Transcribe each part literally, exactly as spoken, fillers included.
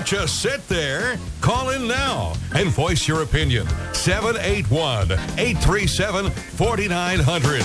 just sit there. Call in now and voice your opinion. seven eight one, eight three seven, four nine zero zero.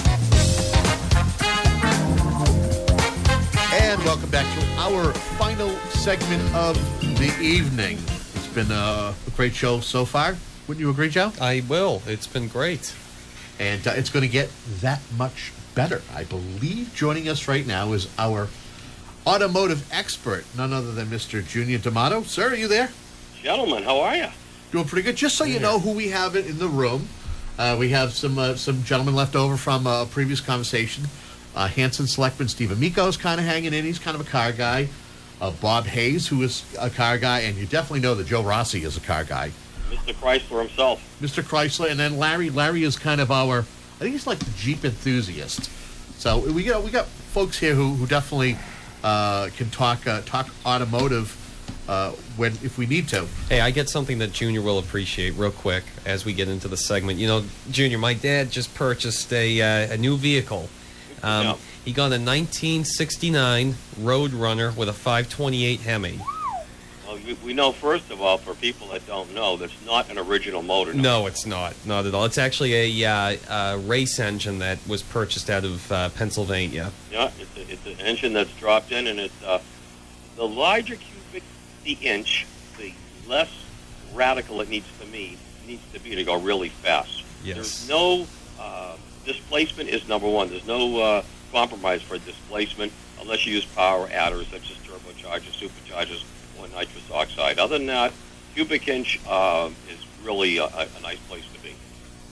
And welcome back to our final segment of the evening. It's been a great show so far. Wouldn't you agree, Joe? I will. It's been great. And uh, it's going to get that much better. I believe joining us right now is our automotive expert, none other than Mister Junior D'Amato. Sir, are you there? Gentlemen, how are you? Doing pretty good. Just so you know who we have in the room, uh, we have some uh, some gentlemen left over from a previous conversation. Uh, Hanson Selectman Steve Amico is kind of hanging in. He's kind of a car guy. Uh, Bob Hayes, who is a car guy, and you definitely know that Joe Rossi is a car guy. Mister Chrysler himself. Mister Chrysler, and then Larry. Larry is kind of our, I think he's like the Jeep enthusiast. So we got we got folks here who who definitely uh, can talk uh, talk automotive uh, when if we need to. Hey, I get something that Junior will appreciate real quick as we get into the segment. You know, Junior, my dad just purchased a uh, a new vehicle. Um, Yeah. He got a nineteen sixty-nine Roadrunner with a five twenty-eight Hemi. Well, we, we know, first of all, for people that don't know, that's not an original motor. No, it's not. Not at all. It's actually a, uh, a race engine that was purchased out of uh, Pennsylvania. Yeah, it's, a, it's an engine that's dropped in, and it's uh, the larger cubic the inch, the less radical it needs to be, needs to be to go really fast. Yes. There's no uh, displacement is number one. There's no uh, compromise for displacement unless you use power adders such as turbochargers, superchargers, or nitrous oxide. Other than that, cubic inch uh, is really a, a nice place to be.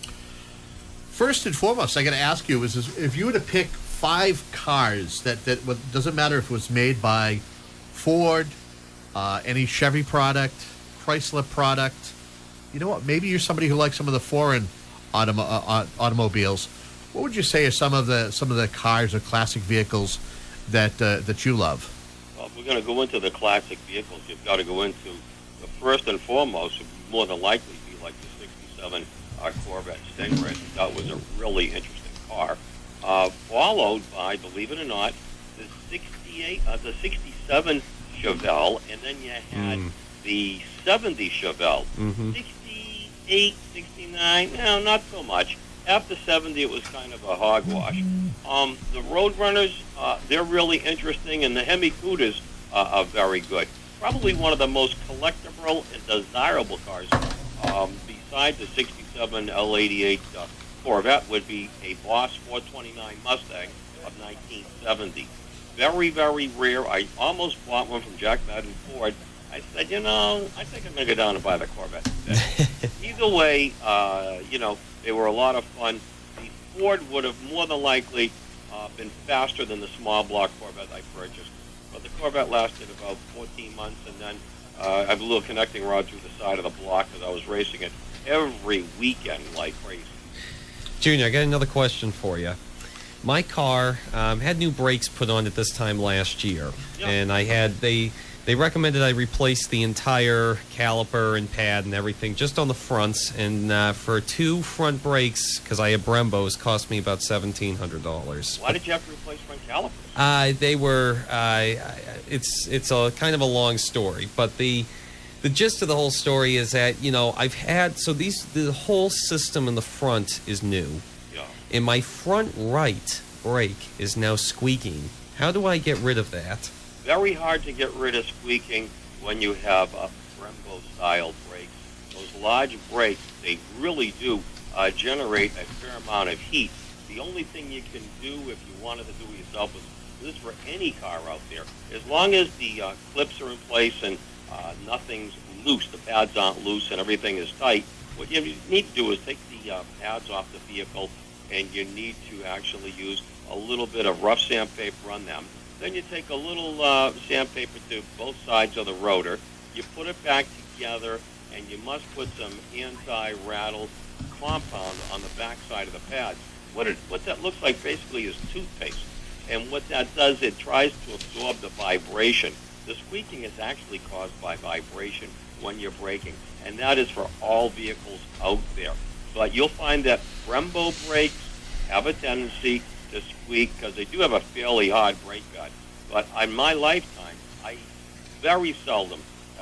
First and foremost, I got to ask you is, is if you were to pick five cars that that what, doesn't matter if it was made by Ford, uh, any Chevy product, Chrysler product. You know what? Maybe you're somebody who likes some of the foreign automo- uh, automobiles. What would you say are some of the some of the cars or classic vehicles that uh, that you love? Well, if we're going to go into the classic vehicles, you've got to go into the first and foremost would more than likely be like the sixty-seven uh, Corvette Stingray. That was a really interesting car. Uh, followed by, believe it or not, the sixty-eight, uh, the sixty-seven Chevelle, and then you had Mm. the seventy Chevelle. Mm-hmm. sixty-eight, sixty-nine, no, not so much. After seventy, it was kind of a hogwash. Um, the Roadrunners, uh, they're really interesting, and the Hemi Cudas uh, are very good. Probably one of the most collectible and desirable cars, um, besides the sixty-seven L eighty-eight uh, Corvette, would be a Boss four twenty-nine Mustang of nineteen seventy. Very, very rare. I almost bought one from Jack Madden Ford. I said, you know, I think I'm going to go down and buy the Corvette instead. Either way, uh, you know, they were a lot of fun. The Ford would have more than likely uh, been faster than the small block Corvette I purchased. But the Corvette lasted about fourteen months, and then uh, I blew a little connecting rod through the side of the block because I was racing it every weekend like crazy. Junior, I got another question for you. My car um, had new brakes put on at this time last year, Yeah. and I had they they recommended I replace the entire caliper and pad and everything just on the fronts, and uh, for two front brakes, because I have Brembos, cost me about seventeen hundred dollars. Why did you have to replace front calipers? Uh, they were. Uh, it's it's a kind of a long story, but the the gist of the whole story is that you know I've had so these the whole system in the front is new, Yeah. and my front right brake is now squeaking. How do I get rid of that? Very hard to get rid of squeaking when you have uh, Brembo-style brakes. Those large brakes, they really do uh, generate a fair amount of heat. The only thing you can do if you wanted to do it yourself is this is for any car out there. As long as the uh, clips are in place and uh, nothing's loose, the pads aren't loose and everything is tight, what you need to do is take the uh, pads off the vehicle, and you need to actually use a little bit of rough sandpaper on them. Then you take a little uh, sandpaper to both sides of the rotor, you put it back together, and you must put some anti-rattle compound on the back side of the pads. What, it, what that looks like basically is toothpaste. And what that does, it tries to absorb the vibration. The squeaking is actually caused by vibration when you're braking, and that is for all vehicles out there. But you'll find that Brembo brakes have a tendency to squeak because they do have a fairly hard brake pad. But in my lifetime, I very seldom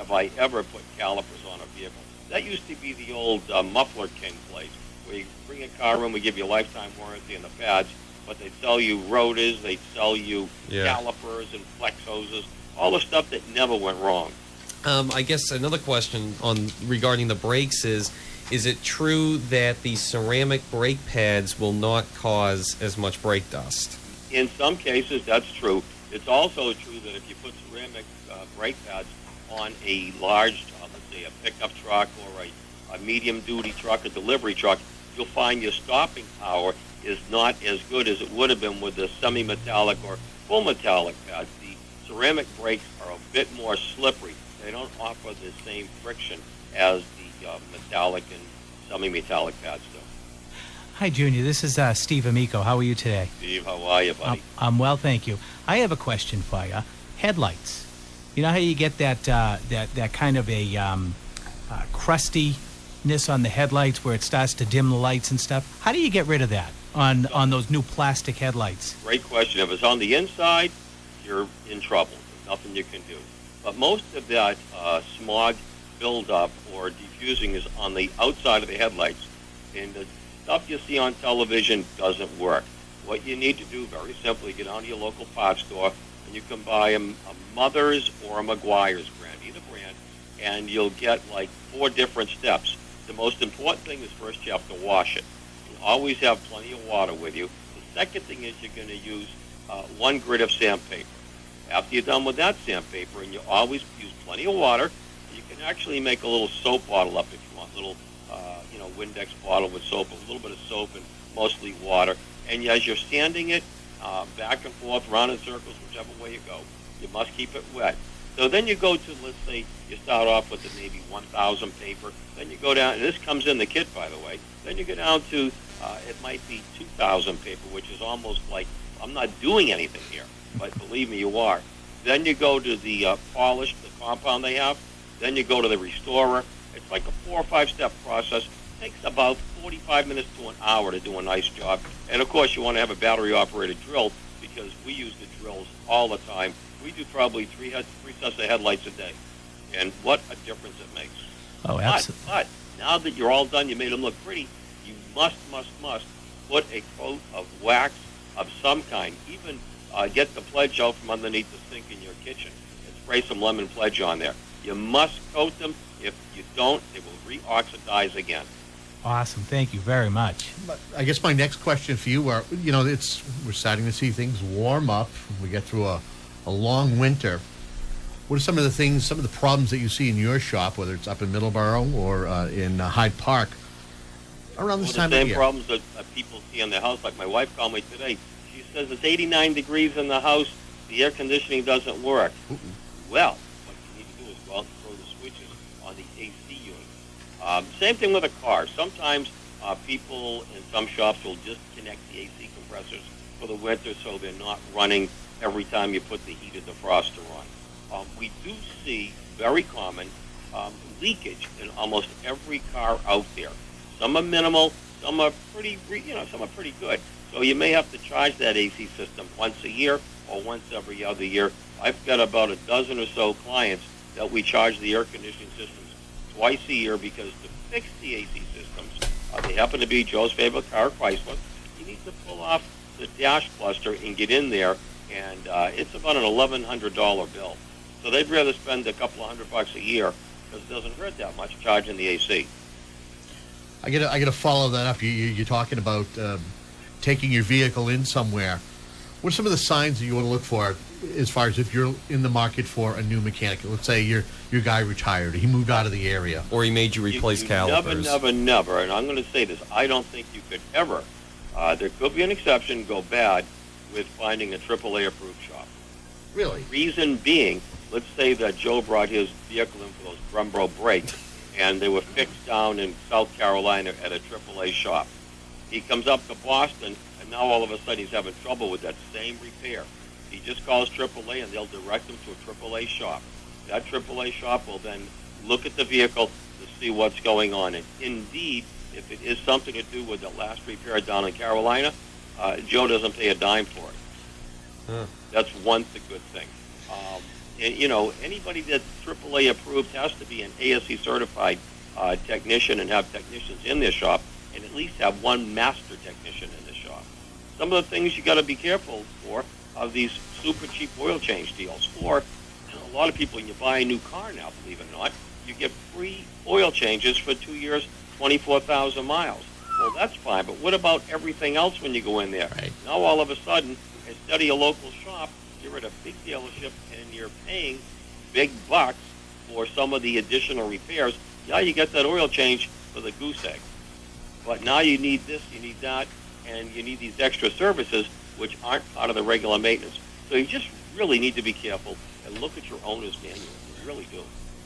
have I ever put calipers on a vehicle. That used to be the old uh, Muffler King place, where you bring a car in, we give you a lifetime warranty on the pads, but they sell you rotors, they sell you Yeah. calipers and flex hoses, all the stuff that never went wrong. Um, I guess another question on regarding the brakes is: is it true that the ceramic brake pads will not cause as much brake dust? In some cases, that's true. It's also true that if you put ceramic uh, brake pads on a large, uh, let's say a pickup truck or a, a medium-duty truck, a delivery truck, you'll find your stopping power is not as good as it would have been with the semi-metallic or full metallic pads. The ceramic brakes are a bit more slippery. They don't offer the same friction as the uh, metallic and semi-metallic pads do. Hi, Junior. This is uh, Steve Amico. How are you today? Steve, how are you, I'm, buddy? I'm well, thank you. I have a question for you. Headlights. You know how you get that uh, that that kind of a um, uh, crustiness on the headlights where it starts to dim the lights and stuff? How do you get rid of that on on those new plastic headlights? Great question. If it's on the inside, you're in trouble. There's nothing you can do. But most of that uh, smog buildup or diffusing is on the outside of the headlights. And the stuff you see on television doesn't work. What you need to do, very simply, get down to your local parts store, and you can buy a, a Mother's or a Meguiar's brand, either brand, and you'll get like four different steps. The most important thing is first you have to wash it. You always have plenty of water with you. The second thing is you're going to use uh, one grit of sandpaper. After you're done with that sandpaper, and you always use plenty of water, you can actually make a little soap bottle up if you want, a little uh, you know, Windex bottle with soap, a little bit of soap and mostly water. And as you're sanding it uh, back and forth, round in circles, whichever way you go, you must keep it wet. So then you go to, let's say, you start off with the maybe one thousand paper. Then you go down, and this comes in the kit, by the way. Then you go down to, uh, it might be two thousand paper, which is almost like, I'm not doing anything here. But believe me, you are. Then you go to the uh, polish, the compound they have. Then you go to the restorer. It's like a four or five step process. It takes about forty-five minutes to an hour to do a nice job. And of course, you want to have a battery operated drill because we use the drills all the time. We do probably three, head, three sets of headlights a day. And what a difference it makes. Oh, But, absolutely. but now that you're all done, you made them look pretty, you must, must, must put a coat of wax of some kind. Even uh, get the pledge out from underneath the sink in your kitchen and spray some lemon pledge on there. You must coat them. If you don't, they will re-oxidize again. Awesome. Thank you very much. But I guess my next question for you are, you know, it's we're starting to see things warm up. We get through a, a long winter. What are some of the things, some of the problems that you see in your shop, whether it's up in Middleborough or uh, in uh, Hyde Park, around this Well, time the of same year? problems that uh, people see in their house. Like my wife called me today. She says it's eighty-nine degrees in the house. The air conditioning doesn't work. Mm-mm. Well, what you need to do is go out and throw the switches on the A C unit. Um, same thing with a car. Sometimes uh, people in some shops will disconnect the A C compressors for the winter so they're not running every time you put the heated defroster on. Um, we do see very common um, leakage in almost every car out there. Some are minimal, some are pretty, you know, some are pretty good. So you may have to charge that A C system once a year or once every other year. I've got about a dozen or so clients that we charge the air conditioning systems twice a year because to fix the A C systems, uh, they happen to be Joe's favorite car, Chrysler. You need to pull off the dash cluster and get in there, and uh, it's about an eleven hundred dollars bill. So they'd rather spend a couple of hundred bucks a year because it doesn't hurt that much charging the A C. I get I got to follow that up. You, you, you're talking about um, taking your vehicle in somewhere. What are some of the signs that you want to look for as far as if you're in the market for a new mechanic? Let's say your your guy retired, he moved out of the area. Or he made you replace you, you calipers? Never, never, never, and I'm going to say this, I don't think you could ever, uh, there could be an exception, go bad with finding a triple A approved shop. Really? Reason being, let's say that Joe brought his vehicle in for those Brembo brakes, and they were fixed down in South Carolina at a triple A shop. He comes up to Boston, and now all of a sudden he's having trouble with that same repair. He just calls triple A, and they'll direct him to a triple A shop. That triple A shop will then look at the vehicle to see what's going on. And indeed, if it is something to do with the last repair down in Carolina, uh, Joe doesn't pay a dime for it. Huh. That's one th- good thing. Um, and, you know, anybody that's triple A approved has to be an A S E certified uh, technician and have technicians in their shop, and at least have one master technician in the shop. Some of the things you got to be careful for are these super cheap oil change deals. Or a lot of people, when you buy a new car now, believe it or not, you get free oil changes for two years, twenty-four thousand miles. Well, that's fine, but what about everything else when you go in there? Right. Now, all of a sudden, instead of your local shop, you're at a big dealership and you're paying big bucks for some of the additional repairs. Yeah, you get that oil change for the goose egg. But now you need this, you need that, and you need these extra services which aren't part of the regular maintenance. So you just really need to be careful and look at your owner's manual. You really do.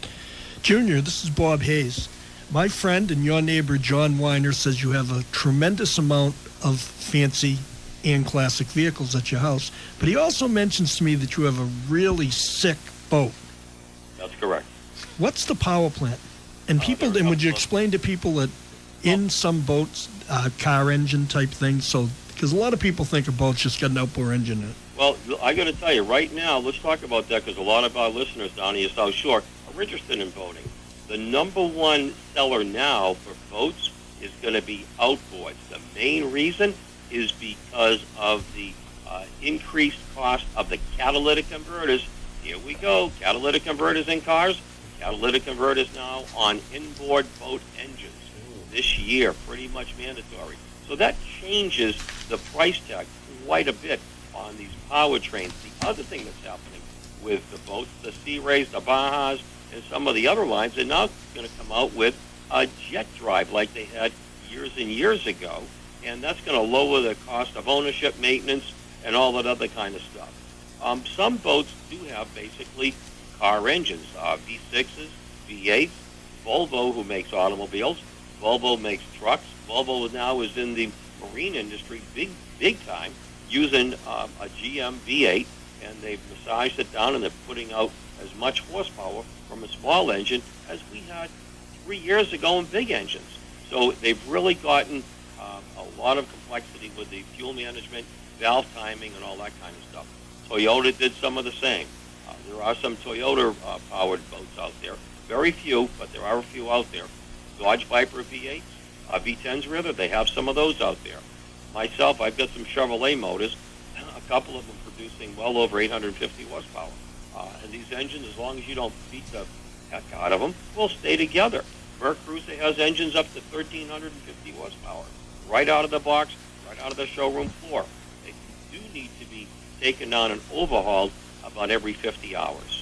Junior, this is Bob Hayes. My friend and your neighbor, John Weiner, says you have a tremendous amount of fancy and classic vehicles at your house, but he also mentions to me that you have a really sick boat. That's correct. What's the power plant? And Uh, people, there are a and would you couple of- explain to people that in some boats, uh, car engine type things, so, because a lot of people think a boat's just got an outboard engine in it. Well, I got to tell you, right now, let's talk about that because a lot of our listeners down here South Shore are interested in boating. The number one seller now for boats is going to be outboards. The main reason is because of the uh, increased cost of the catalytic converters. Here we go, catalytic converters in cars, catalytic converters now on inboard boat engines. This year, pretty much mandatory. So that changes the price tag quite a bit on these powertrains. The other thing that's happening with the boats, the Sea Rays, the Bajas, and some of the other lines, they're now going to come out with a jet drive like they had years and years ago, and that's going to lower the cost of ownership, maintenance, and all that other kind of stuff. Um, some boats do have basically car engines, uh, V sixes, V eights, Volvo, who makes automobiles, Volvo makes trucks. Volvo now is in the marine industry big, big time, using um, a G M V eight, and they've massaged it down, and they're putting out as much horsepower from a small engine as we had three years ago in big engines. So they've really gotten um, a lot of complexity with the fuel management, valve timing, and all that kind of stuff. Toyota did some of the same. Uh, there are some Toyota-powered uh, boats out there. Very few, but there are a few out there. Dodge Viper V eights, uh, V tens rather, they have some of those out there. Myself, I've got some Chevrolet motors, a couple of them producing well over eight hundred fifty horsepower. Uh, and these engines, as long as you don't beat the heck out of them, will stay together. Merc Cruiser has engines up to one thousand three hundred fifty horsepower, right out of the box, right out of the showroom floor. They do need to be taken down and overhauled about every fifty hours.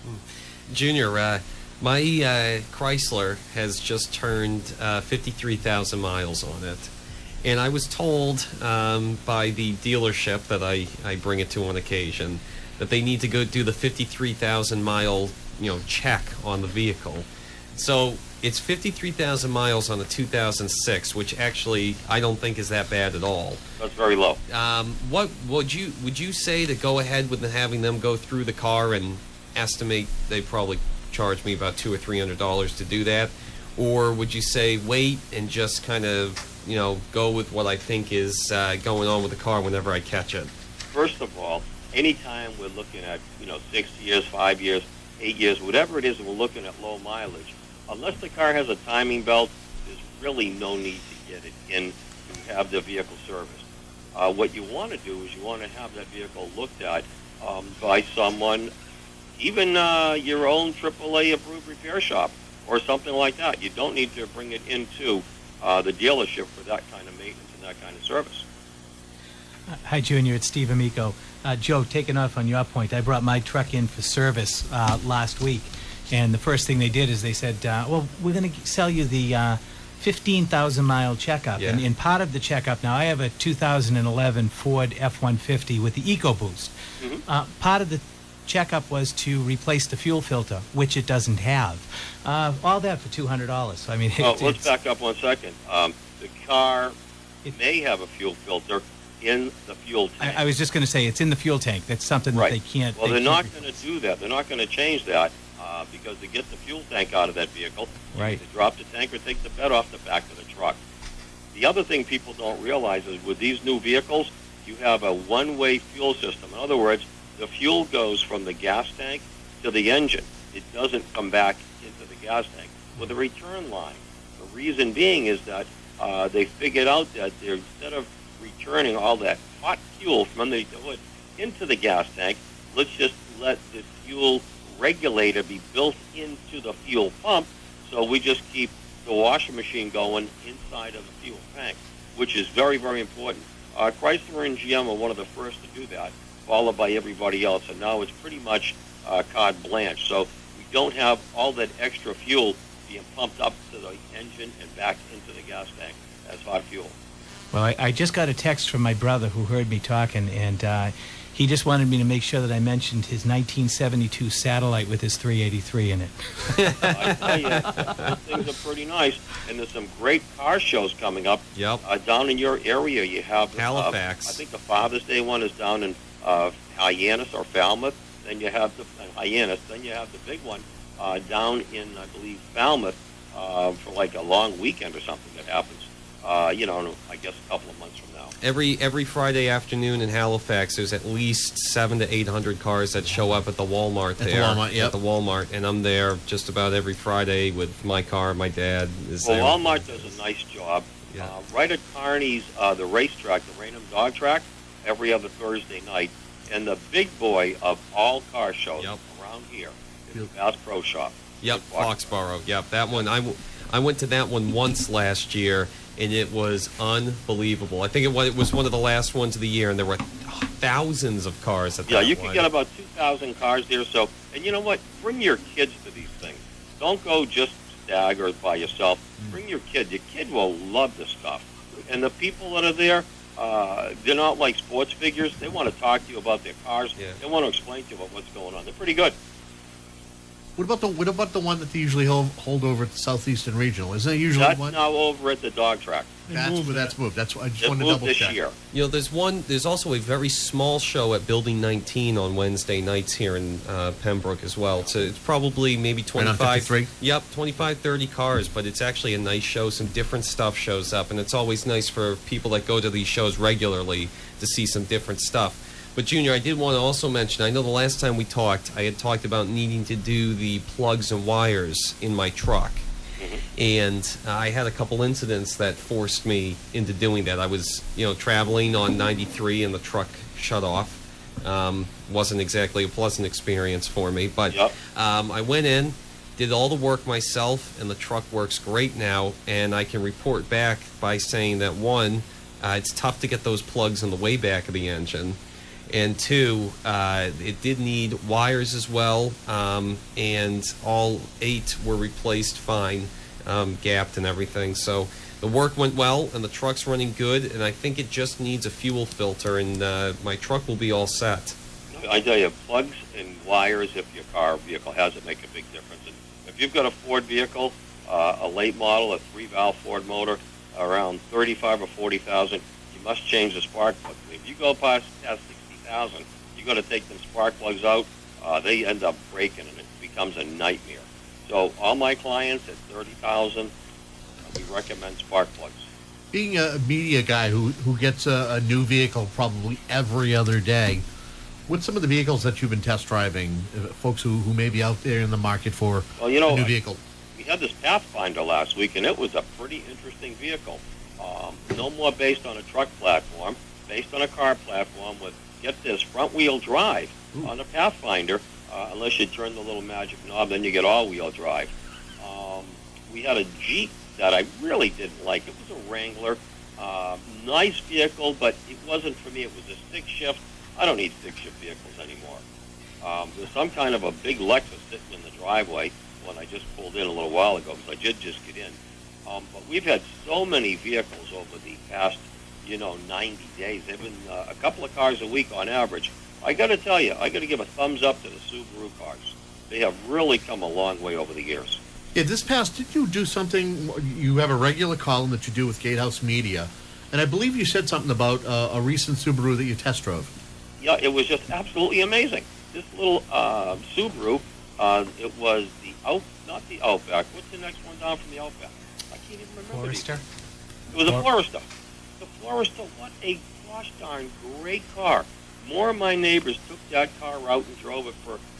Junior, uh, my uh, Chrysler has just turned uh, fifty-three thousand miles on it. And I was told um, by the dealership that I, I bring it to on occasion that they need to go do the fifty-three thousand mile, you know, check on the vehicle. So it's fifty-three thousand miles on a two thousand six, which actually I don't think is that bad at all. That's very low. Um, what would you would you say to go ahead with having them go through the car and estimate they probably charge me about two or three hundred dollars to do that, or would you say wait and just kind of you know go with what I think is uh, going on with the car whenever I catch it? First of all, anytime we're looking at you know six years, five years, eight years, whatever it is, and we're looking at low mileage, unless the car has a timing belt, there's really no need to get it in to have the vehicle serviced. Uh, what you want to do is you want to have that vehicle looked at um, by someone, even uh, your own triple A approved repair shop or something like that. You don't need to bring it into uh, the dealership for that kind of maintenance and that kind of service. Hi, Junior. It's Steve Amico. Uh, Joe, taking off on your point, I brought my truck in for service uh, last week, and the first thing they did is they said, uh, well, we're going to sell you the uh, fifteen thousand mile checkup. Yeah. And, and part of the checkup, now I have a two thousand eleven Ford F one fifty with the EcoBoost. Mm-hmm. Uh, part of the checkup was to replace the fuel filter, which it doesn't have. Uh, all that for two hundred dollars. So, I mean, Well, it, let's it's, back up one second. Um, the car It- may have a fuel filter in the fuel tank. I, I was just going to say, it's in the fuel tank. That's something right. that they can't. Well, they they're not can't going to do that. They're not going to change that uh, because to get the fuel tank out of that vehicle, you Right. either drop the tank or take the bed off the back of the truck. The other thing people don't realize is with these new vehicles, you have a one-way fuel system. In other words, the fuel goes from the gas tank to the engine. It doesn't come back into the gas tank with a return line. The reason being is that uh, they figured out that they're, instead of returning all that hot fuel from the hood into the gas tank, let's just let the fuel regulator be built into the fuel pump, so we just keep the washing machine going inside of the fuel tank, which is very, very important. Uh, Chrysler and G M are one of the first to do that, followed by everybody else, and now it's pretty much uh, carte blanche. So we don't have all that extra fuel being pumped up to the engine and back into the gas tank as hot fuel. Well, I, I just got a text from my brother who heard me talking, and uh, he just wanted me to make sure that I mentioned his nineteen seventy-two Satellite with his three eighty-three in it. I tell you, those things are pretty nice, and there's some great car shows coming up. Yep. Uh, down in your area, you have Halifax. Uh, I think the Father's Day one is down in uh, Hyannis or Falmouth. Then you have the uh, Hyannis. Then you have the big one uh, down in, I believe, Falmouth uh, for like a long weekend or something that happens. Uh, you know, I guess a couple of months from now. Every every Friday afternoon in Halifax, there's at least seven to eight hundred cars that show up at the Walmart At the there. Walmart, yep. At the Walmart, and I'm there just about every Friday with my car. My dad is Well, there. Walmart does a nice job. Yeah. Uh, right at Carney's, uh, the racetrack, the Raynham Dog Track, every other Thursday night. And the big boy of all car shows Yep. around here is the Bass Pro Shop. Yep, in Foxborough. Foxborough. Yep, that one. I, w- I went to that one once last year, and it was unbelievable. I think it was, it was one of the last ones of the year, and there were thousands of cars at Yeah, that you one. can get about two thousand cars there. So, and you know what? Bring your kids to these things. Don't go just staggered by yourself. Mm. Bring your kid. Your kid will love this stuff. And the people that are there, uh, they're not like sports figures. They want to talk to you about their cars. Yeah. They want to explain to you about what's going on. They're pretty good. What about the what about the one that they usually hold, hold over at the Southeastern Regional? Isn't it usually That's one? now over at the dog track. That's moved where that. that's moved. That's I just It wanted to moved double this check. year. You know, there's one. There's also a very small show at Building nineteen on Wednesday nights here in uh, Pembroke as well. So it's probably maybe Right on twenty-five. fifty-three? Yep, twenty-five, thirty cars. But it's actually a nice show. Some different stuff shows up, and it's always nice for people that go to these shows regularly to see some different stuff. But Junior, I did want to also mention. I know the last time we talked, I had talked about needing to do the plugs and wires in my truck. And I had a couple incidents that forced me into doing that. I was, you know, traveling on ninety-three and the truck shut off. Um, wasn't exactly a pleasant experience for me, but Yep. um, I went in, did all the work myself, and the truck works great now. And I can report back by saying that one, uh, it's tough to get those plugs in the way back of the engine. And two, uh, it did need wires as well, um, and all eight were replaced fine, um, gapped and everything. So the work went well, and the truck's running good, and I think it just needs a fuel filter, and uh, my truck will be all set. I tell you, plugs and wires, if your car vehicle has it, make a big difference. And if you've got a Ford vehicle, uh, a late model, a three-valve Ford motor, around thirty-five or forty thousand, you must change the spark plug. If you go past, past sixty thousand, you got to take them spark plugs out. Uh, they end up breaking, and it becomes a nightmare. So all my clients at thirty thousand, we recommend spark plugs. Being a media guy who who gets a, a new vehicle probably every other day, what's some of the vehicles that you've been test driving? Uh, folks who, who may be out there in the market for Well, you know, a new vehicle. we had this Pathfinder last week, and it was a pretty interesting vehicle. Um, no more based on a truck platform, based on a car platform with, get this, front-wheel drive Ooh. on a Pathfinder. Uh, unless you turn the little magic knob, then you get all-wheel drive. Um, we had a Jeep that I really didn't like. It was a Wrangler. Uh, nice vehicle, but it wasn't for me. It was a stick shift. I don't need stick shift vehicles anymore. Um, there's some kind of a big Lexus sitting in the driveway when I just pulled in a little while ago, because I did just get in. Um, but we've had so many vehicles over the past, you know, ninety days. They've been uh, a couple of cars a week on average. I got to tell you, I got to give a thumbs up to the Subaru cars. They have really come a long way over the years. Yeah, this past, did you do something? You have a regular column that you do with Gatehouse Media, and I believe you said something about uh, a recent Subaru that you test drove. Yeah, it was just absolutely amazing. This little uh, Subaru, uh, it was the out, not the Outback. What's the next one down from the Outback? I can't even remember. these. Forester? It was a For- Forester. The Forester, what a gosh darn great car. More of my neighbors took that car out and drove it for,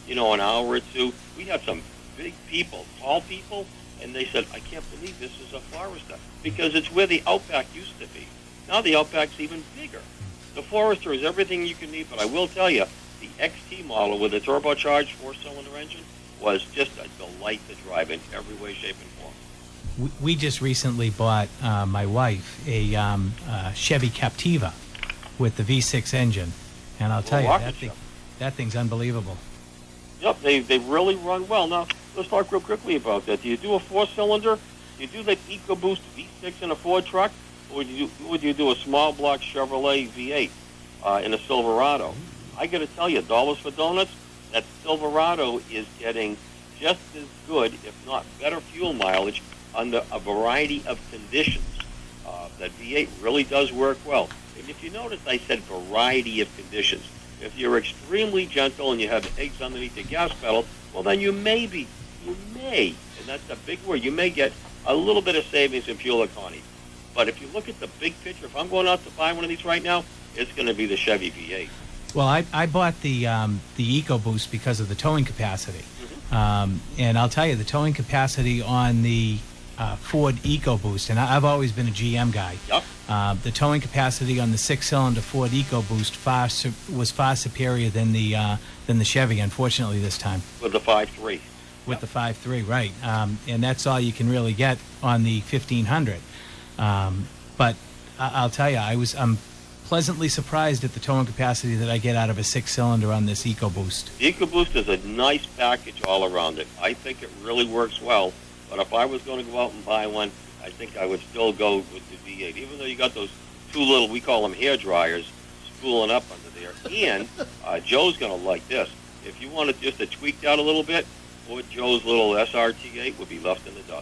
you know, an hour or two. We had some big people, tall people, and they said, I can't believe this is a Forester, because it's where the Outback used to be. Now the Outback's even bigger. The Forester is everything you can need, but I will tell you, the X T model with a turbocharged four-cylinder engine was just a delight to drive in every way, shape, and form. We, we just recently bought, uh, my wife, a um, uh, Chevy Captiva with the V six engine. And I'll tell you, rocket that, thing, ship. that thing's unbelievable. Yep, they they really run well. Now, let's talk real quickly about that. Do you do a four-cylinder? Do you do the EcoBoost V six in a Ford truck? Or would you, would you do a small block Chevrolet V eight uh, in a Silverado? I got to tell you, dollars for donuts, that Silverado is getting just as good, if not better, fuel mileage under a variety of conditions. Uh, that V eight really does work well. And if you notice, I said variety of conditions. If you're extremely gentle and you have eggs underneath your gas pedal, well, then you may be, you may, and that's a big word, you may get a little bit of savings in fuel economy. But if you look at the big picture, if I'm going out to buy one of these right now, it's going to be the Chevy V eight. Well, I, I bought the um, the EcoBoost because of the towing capacity. Mm-hmm. Um, and I'll tell you, the towing capacity on the uh, Ford EcoBoost, and I, I've always been a G M guy. Yep. Uh, the towing capacity on the six-cylinder Ford EcoBoost far su- was far superior than the uh, than the Chevy, unfortunately, this time. With the five three. With Yep. the five three, right. Um, and that's all you can really get on the fifteen hundred. Um, but I- I'll tell you, I was I'm pleasantly surprised at the towing capacity that I get out of a six-cylinder on this EcoBoost. The EcoBoost is a nice package all around it. I think it really works well. But if I was going to go out and buy one, I think I would still go with the V eight, even though you got those two little, we call them hair dryers, spooling up under there. And uh, Joe's going to like this. If you wanted just to tweak that a little bit, Ford Joe's little S R T eight would be left in the dust.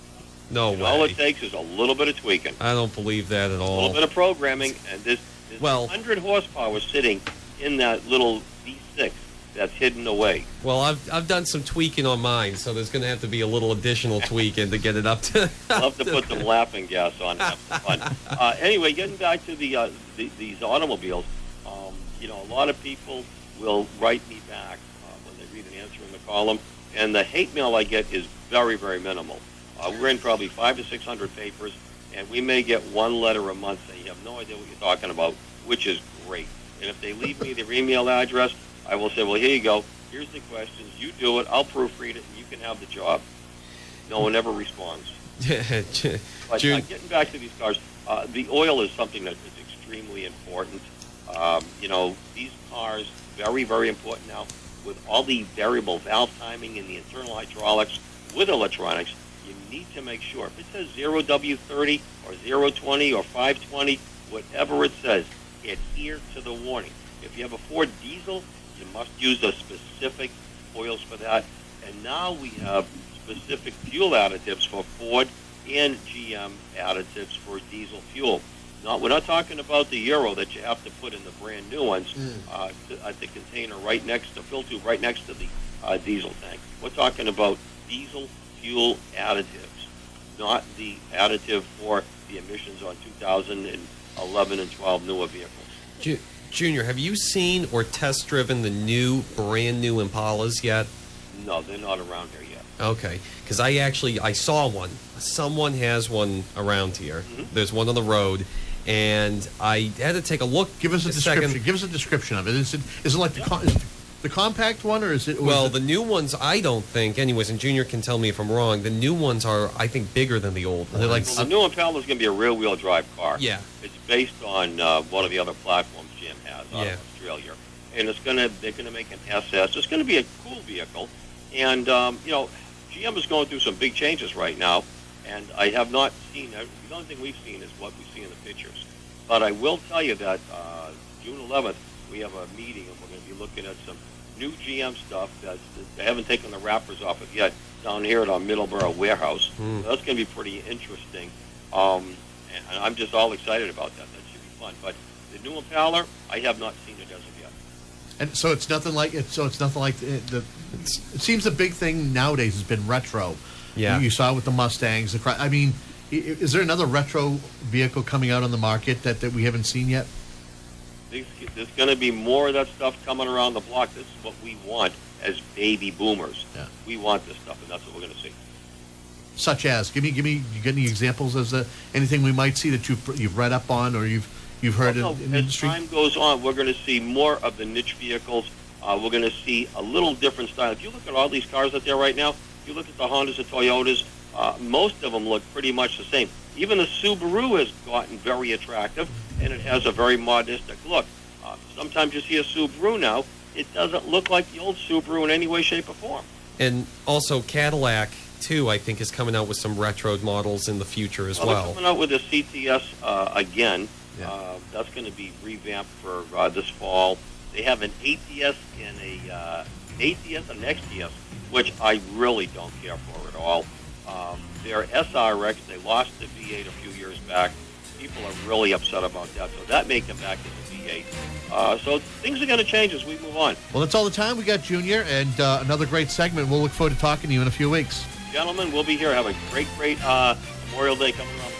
No And way. all it takes is a little bit of tweaking, I don't believe that at a all. little bit of programming, and this there's Well- one hundred horsepower sitting in that little V six that's hidden away. Well, I've I've done some tweaking on mine, so there's going to have to be a little additional tweaking to get it up to. I'll have to put some laughing gas on and have some fun. Uh, anyway, getting back to the, uh, the these automobiles, um, you know, a lot of people will write me back uh, when they read an answer in the column, and the hate mail I get is very, very minimal. Uh, we're in probably five to six hundred papers, and we may get one letter a month saying you have no idea what you're talking about, which is great. And if they leave me their email address, I will say, well, here you go. Here's the questions. You do it. I'll proofread it, and you can have the job. No one ever responds. But uh, June, getting back to these cars, uh, the oil is something that is extremely important. Um, you know, these cars, very, very important now. With all the variable valve timing and the internal hydraulics with electronics, you need to make sure. If it says zero W thirty or zero twenty or five twenty, whatever it says, adhere to the warning. If you have a Ford diesel, you must use a specific oils for that. And now we have specific fuel additives for Ford and G M additives for diesel fuel. Not, we're not talking about the Euro that you have to put in the brand new ones Mm. uh, to, at the container right next to, fill tube right next to the uh, diesel tank. We're talking about diesel fuel additives, not the additive for the emissions on two thousand eleven and twelve newer vehicles. Ju- Junior, have you seen or test driven the new, brand new Impalas yet? No, they're not around here yet. Okay, because I actually I saw one. Someone has one around here. Mhm. There's one on the road, and I had to take a look. Give us a, description. second. Give us a description of it. Is it is it like the com- is it the compact one, or is it? Or Well, is the it, new ones, I don't think, anyways, and Junior can tell me if I'm wrong. The new ones are, I think, bigger than the old. They're like, Well, the new Impala is going to be a rear-wheel drive car. yeah, It's based on uh, one of the other platforms G M has out Yeah. of Australia, and it's going to they're going to make an S S. It's going to be a cool vehicle, and um, you know, G M is going through some big changes right now, and I have not seen. The only thing we've seen is what we see in the pictures. But I will tell you that uh, June eleventh we have a meeting, and we're going to be looking at some new G M stuff that they haven't taken the wrappers off of yet down here at our Middleborough warehouse. Hmm. So that's going to be pretty interesting. Um, and, and I'm just all excited about that. That should be fun. But the new Impala, I have not seen it as of yet. and so it's nothing like it. So it's nothing like the. the it seems the big thing nowadays has been retro. Yeah. You, you saw it with the Mustangs. The, Cry- I mean, i- is there another retro vehicle coming out on the market that, that we haven't seen yet? There's, there's going to be more of that stuff coming around the block. This is what we want as baby boomers. Yeah. We want this stuff, and that's what we're going to see. Such as, give me, give me, you got any examples as uh, anything we might see that you've you've read up on or you've you've heard Well, in, no, in the as industry? time goes on, we're going to see more of the niche vehicles. Uh, we're going to see a little different style. If you look at all these cars out there right now, if you look at the Hondas and Toyotas, uh, most of them look pretty much the same. Even the Subaru has gotten very attractive, and it has a very modernistic look. Uh, sometimes you see a Subaru now, it doesn't look like the old Subaru in any way, shape, or form. And also Cadillac, too, I think, is coming out with some retro models in the future as Well, well. they're coming out with a C T S uh, again. Yeah. Uh, that's going to be revamped for uh, this fall. They have an A T S and a uh, A T S and an X T S, which I really don't care for at all. Um, they're S R X. They lost the V eight a few years back. People are really upset about that, so that may come back as a V eight. Uh, so things are going to change as we move on. Well, that's all the time we got, Junior, and uh, another great segment. We'll look forward to talking to you in a few weeks. Gentlemen, we'll be here. Have a great, great uh, Memorial Day coming around.